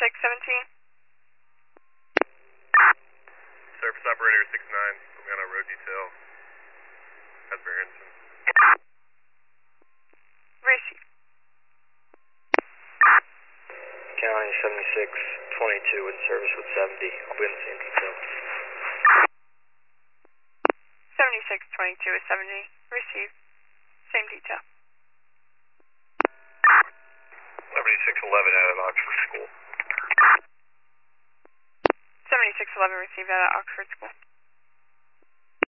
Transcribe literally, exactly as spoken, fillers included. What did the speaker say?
six seventeen. Surface operator six nine, I'm on a road detail. That's Berenson. Receive. County seventy-six twenty-two in service with seventy. I'll be in the same detail. seventy-six twenty-two is seventy. Receive. Same detail. seventy-six eleven out of Oxford School. seventy-six eleven received out of Oxford School.